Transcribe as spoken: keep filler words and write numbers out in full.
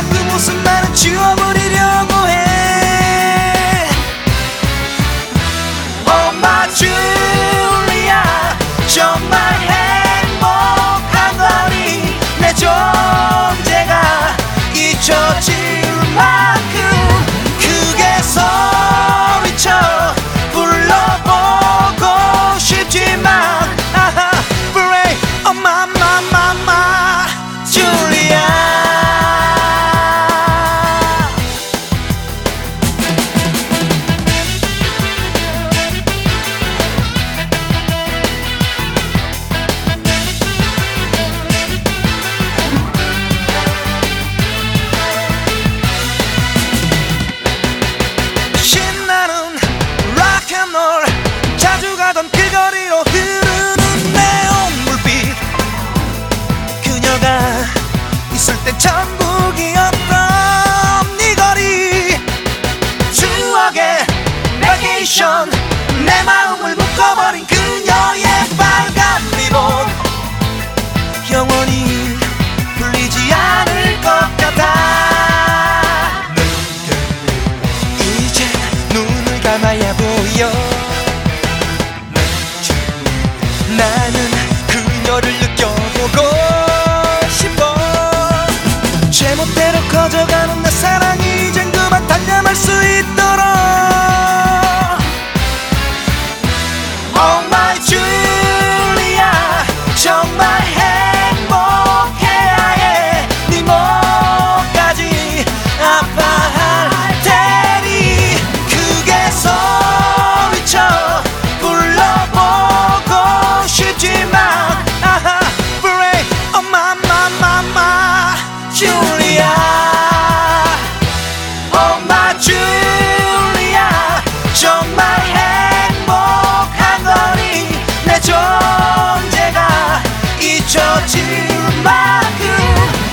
그 모습만은 지워버리려고 해. Oh my Julia, 정말 행복한 거니 내 존재가 잊혀질 만큼 크게 소리쳐 불러보고 싶지만 아하, Pray, oh my, my, my, my Julia. 신나는 락앤롤 자주 가던 그 거리로 흐르는 네온 불빛 그녀가 있을 땐 천국이었던 네 거리 추억의 베케이션 내 마음을 묶어버린 그녀의 빨간 리본 영원히 풀리지 않을 것 같아. 이제 눈을 감아야 보여. 나는 그녀를 느껴보고 싶어. 제멋대로 커져가는 내 사랑이 이젠 그만 단념할 수 있도록. Oh my Julia, 정말 행복해야 해. 네 목까지 아파할 테니 크게 소리쳐 불러보고 싶지만 아하, Pray, oh my, my, my, my Julia. Oh my Julia, 정말 행복한 거니 내 존재가 잊혀질 만큼